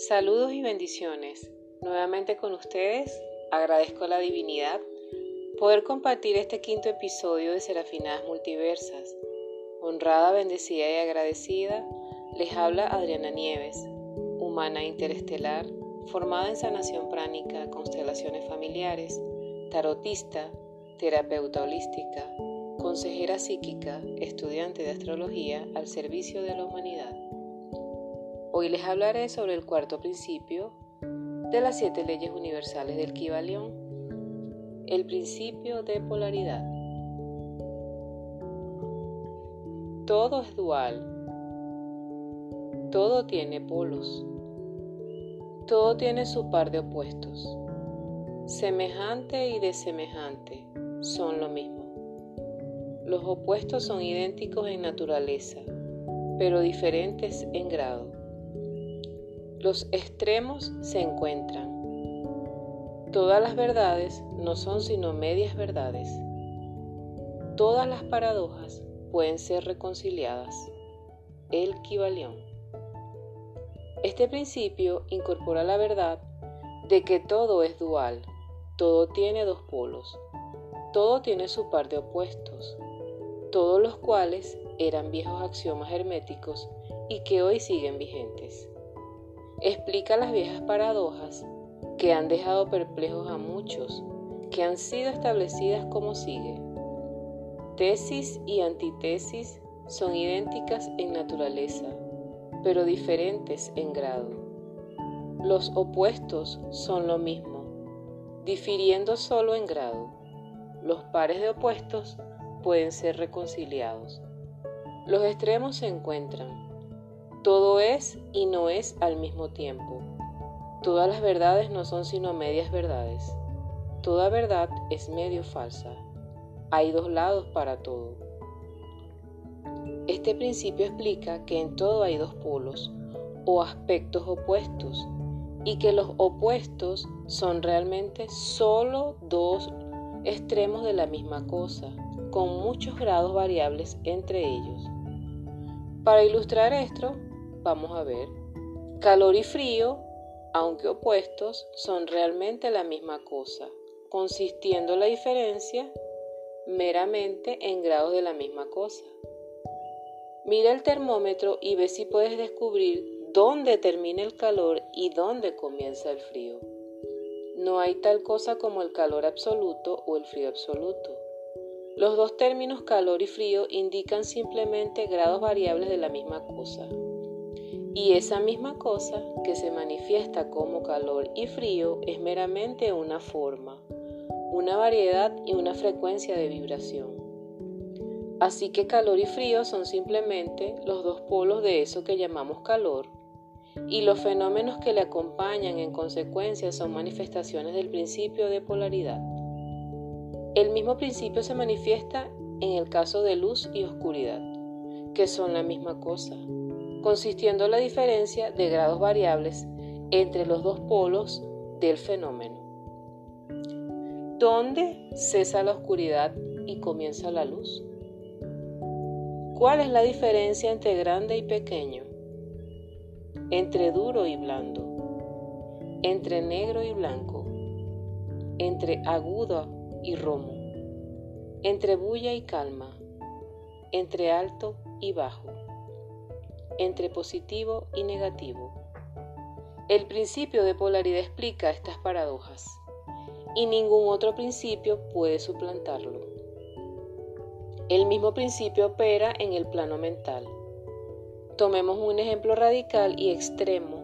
Saludos y bendiciones. Nuevamente con ustedes, agradezco a la divinidad poder compartir este quinto episodio de Serafinadas Multiversas. Honrada, bendecida y agradecida, les habla Adriana Nieves, humana interestelar, formada en sanación pránica, constelaciones familiares, tarotista, terapeuta holística, consejera psíquica, estudiante de astrología al servicio de la humanidad. Hoy les hablaré sobre el cuarto principio de las 7 leyes universales del Kybalión, el principio de polaridad. Todo es dual, todo tiene polos, todo tiene su par de opuestos. Semejante y desemejante son lo mismo. Los opuestos son idénticos en naturaleza, pero diferentes en grado. Los extremos se encuentran. Todas las verdades no son sino medias verdades. Todas las paradojas pueden ser reconciliadas. El Kybalión. Este principio incorpora la verdad de que todo es dual, todo tiene dos polos, todo tiene su par de opuestos, todos los cuales eran viejos axiomas herméticos y que hoy siguen vigentes. Explica las viejas paradojas que han dejado perplejos a muchos, que han sido establecidas como sigue. Tesis y antítesis son idénticas en naturaleza, pero diferentes en grado. Los opuestos son lo mismo, difiriendo solo en grado. Los pares de opuestos pueden ser reconciliados. Los extremos se encuentran. Todo es y no es al mismo tiempo. Todas las verdades no son sino medias verdades. Toda verdad es medio falsa. Hay dos lados para todo. Este principio explica que en todo hay dos polos o aspectos opuestos y que los opuestos son realmente solo dos extremos de la misma cosa, con muchos grados variables entre ellos. Para ilustrar esto, vamos a ver, calor y frío, aunque opuestos, son realmente la misma cosa, consistiendo la diferencia meramente en grados de la misma cosa. Mira el termómetro y ve si puedes descubrir dónde termina el calor y dónde comienza el frío. No hay tal cosa como el calor absoluto o el frío absoluto. Los dos términos calor y frío indican simplemente grados variables de la misma cosa. Y esa misma cosa que se manifiesta como calor y frío es meramente una forma, una variedad y una frecuencia de vibración. Así que calor y frío son simplemente los dos polos de eso que llamamos calor, y los fenómenos que le acompañan en consecuencia son manifestaciones del principio de polaridad. El mismo principio se manifiesta en el caso de luz y oscuridad, que son la misma cosa, consistiendo la diferencia de grados variables entre los dos polos del fenómeno. ¿Dónde cesa la oscuridad y comienza la luz? ¿Cuál es la diferencia entre grande y pequeño? Entre duro y blando, entre negro y blanco, entre agudo y romo, entre bulla y calma, entre alto y bajo, entre positivo y negativo. El principio de polaridad explica estas paradojas y ningún otro principio puede suplantarlo. El mismo principio opera en el plano mental. Tomemos un ejemplo radical y extremo,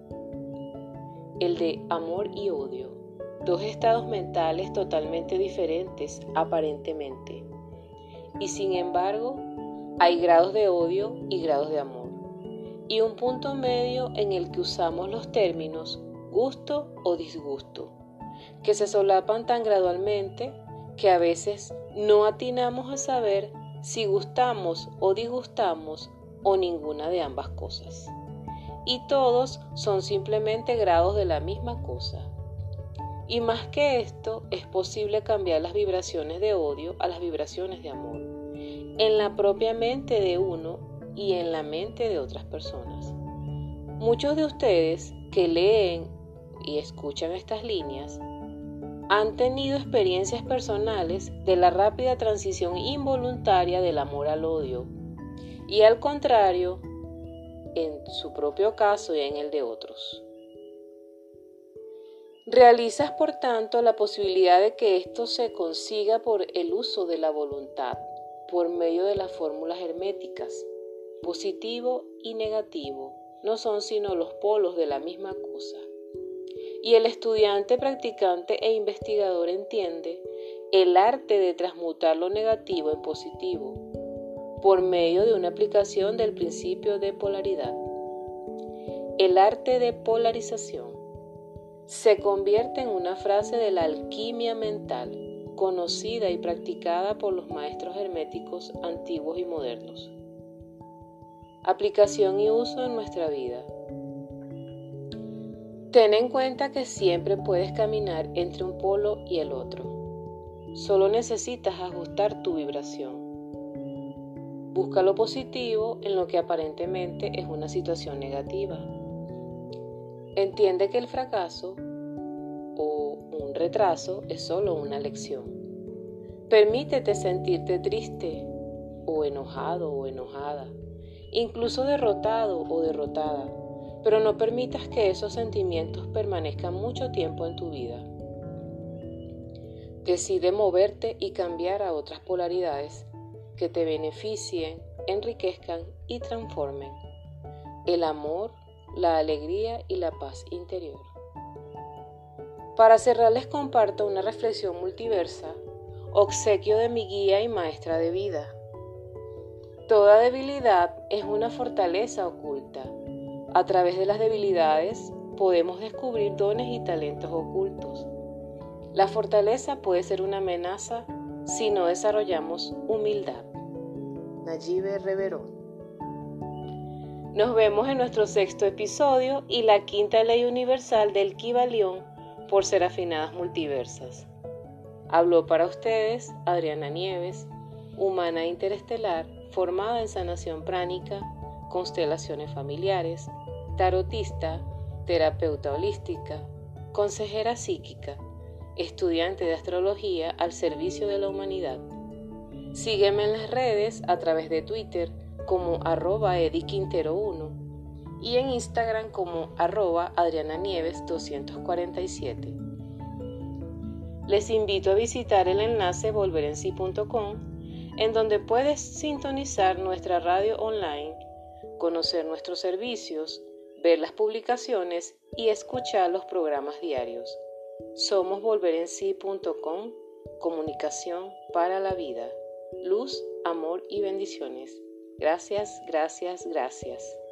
el de amor y odio, dos estados mentales totalmente diferentes aparentemente, y sin embargo hay grados de odio y grados de amor, y un punto medio en el que usamos los términos gusto o disgusto, que se solapan tan gradualmente que a veces no atinamos a saber si gustamos o disgustamos o ninguna de ambas cosas. Y todos son simplemente grados de la misma cosa. Y más que esto, es posible cambiar las vibraciones de odio a las vibraciones de amor, en la propia mente de uno y en la mente de otras personas. Muchos de ustedes que leen y escuchan estas líneas han tenido experiencias personales de la rápida transición involuntaria del amor al odio y al contrario, en su propio caso y en el de otros. Realizas, por tanto, la posibilidad de que esto se consiga por el uso de la voluntad, por medio de las fórmulas herméticas. Positivo y negativo no son sino los polos de la misma cosa. Y el estudiante, practicante e investigador entiende el arte de transmutar lo negativo en positivo por medio de una aplicación del principio de polaridad. El arte de polarización se convierte en una frase de la alquimia mental, conocida y practicada por los maestros herméticos antiguos y modernos. Aplicación y uso en nuestra vida. Ten en cuenta que siempre puedes caminar entre un polo y el otro. Solo necesitas ajustar tu vibración. Busca lo positivo en lo que aparentemente es una situación negativa. Entiende que el fracaso o un retraso es solo una lección. Permítete sentirte triste o enojado o enojada, incluso derrotado o derrotada, pero no permitas que esos sentimientos permanezcan mucho tiempo en tu vida. Decide moverte y cambiar a otras polaridades que te beneficien, enriquezcan y transformen el amor, la alegría y la paz interior. Para cerrar les comparto una reflexión multiversa, obsequio de mi guía y maestra de vida. Toda debilidad es una fortaleza oculta. A través de las debilidades podemos descubrir dones y talentos ocultos. La fortaleza puede ser una amenaza si no desarrollamos humildad. Nayibe Reverón. Nos vemos en nuestro 6º episodio y la 5ª ley universal del Kybalión por Serafinadas Multiversas. Habló para ustedes Adriana Nieves, humana interestelar, formada en sanación pránica, constelaciones familiares, tarotista, terapeuta holística, consejera psíquica, estudiante de astrología al servicio de la humanidad. Sígueme en las redes a través de Twitter como @ediquintero1 y en Instagram como @adriananieves247. Les invito a visitar el enlace volverensi.com en donde puedes sintonizar nuestra radio online, conocer nuestros servicios, ver las publicaciones y escuchar los programas diarios. Somos volverensi.com, comunicación para la vida, luz, amor y bendiciones. Gracias, gracias, gracias.